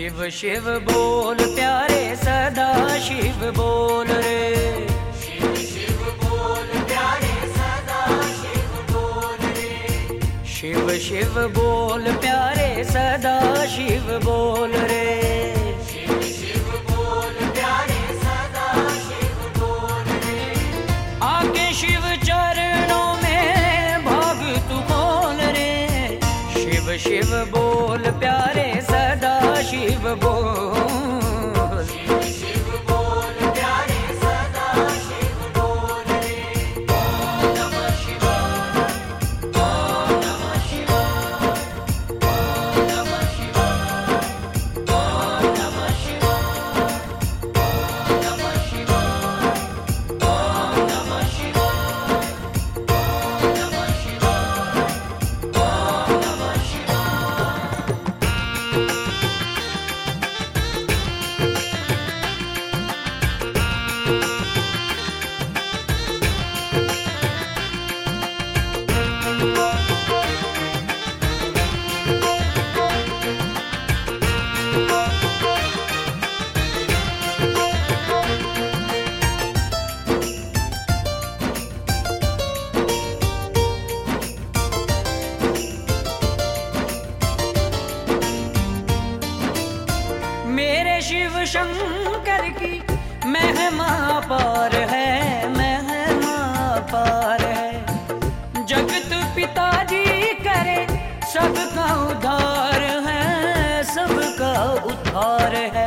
शिव शिव बोल प्यारे सदा शिव बोल रे। शिव शिव बोल प्यारे सदा शिव बोल रे। शिव शिव बोल प्यारे सदा शिव बोल रे। शिव शिव बोल प्यारे सदा शिव बोल रे। आके शिव चरणों में भाग तू खोल रे। शिव शिव बोल प्यारे सदा शिव बोल। शिव शिव बोल प्यारे सदा शिव बोल रे। ओम नमः शिवाय, ओम नमः शिवाय, ओम नमः शिवाय, ओम नमः शिवाय, ओम नमः शिवाय, ओम नमः शिवाय, ओम नमः शिवाय, ओम नमः शिवाय। मेरे शिव शंकर की महिमा पार है, महिमा पार है। जगत पिताजी करे सबका उद्धार है, सबका उद्धार है।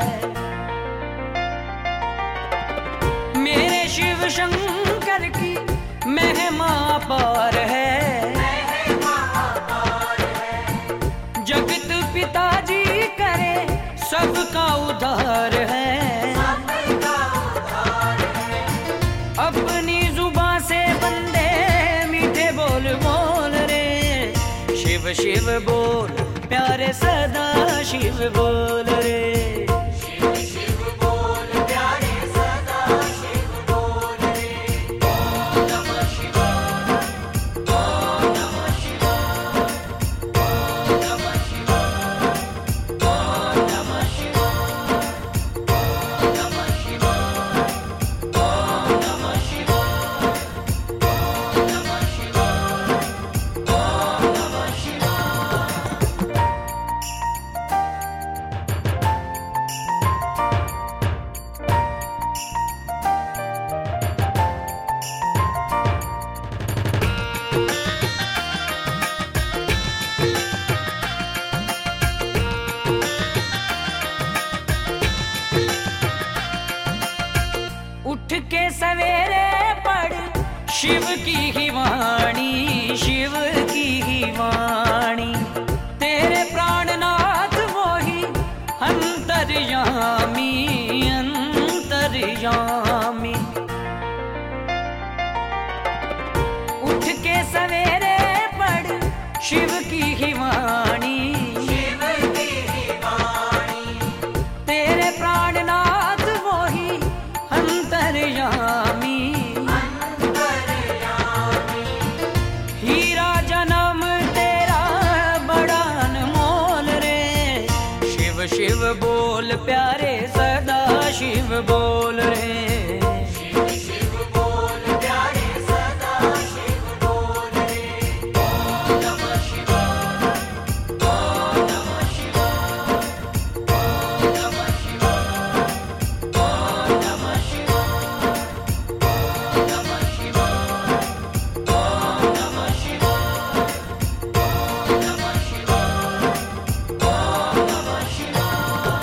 मेरे शिव शंकर की महिमा पार है, महिमा पार है। जगत पिताजी करे सबका उद्धार है, सबका उद्धार है। अपनी जुबां से बंदे मीठे बोल बोल रे। शिव शिव बोल प्यारे सदा शिव बोल रे। शिव शिव बोल प्यारे सदा शिव बोल रे। ओम नमः शिवाय, ओम नमः शिवाय, ओम नमः शिवाय, ओम नमः शिवाय, ओम नमः शिवाय, ओम नमः शिवाय, ओम नमः शिवाय, ओम नमः शिवाय। उठ के सवेरे पढ़ शिव की ही वाणी, शिव की ही वाणी। तेरे प्राणनाथ वो ही अंतर्यामी, अंतर्यामी। उठ के सवेरे पढ़ शिव की ही वाणी, शिव की ही वाणी। तेरे प्राणनाथ वो ही अंतर्यामी। अंतर्यामी। हीरा जन्म तेरा बड़ा अनमोल रे। शिव शिव बोल प्यारे सदा शिव बोल रे। शिव शिव बोल प्यारे सदा शिव बोल रे। ओम नमः शिवाय, ओम नमः शिवाय, ओम नमः शिवाय, ओम नमः शिवाय, ओम नमः शिवाय, ओम नमः शिवाय, ओम नमः शिवाय, ओम नमः शिवाय।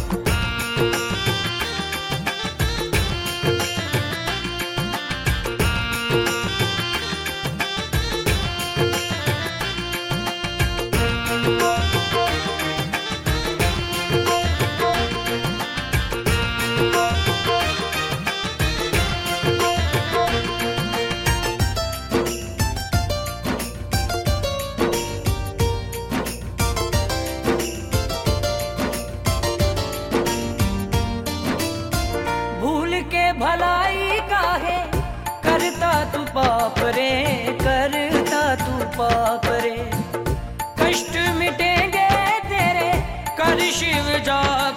भूल के भलाई काहे करता तू पाप रे, करता तू पाप रे। कष्ट मिटेंगे तेरे कर शिव जाप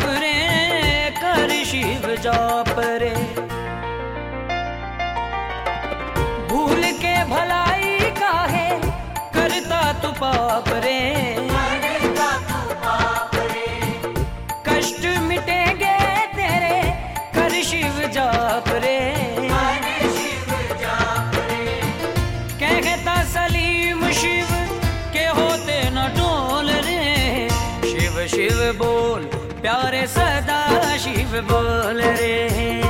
जाप रे। भूल के भलाई काहे करता तू पाप रे। करता तू पाप रे। कष्ट मिटेंगे तेरे कर शिव जाप रे। कर शिव जाप रे। कहता सलीम शिव के होते न डोल रे। शिव शिव बोल प्यारे सदा शिव बोल रे।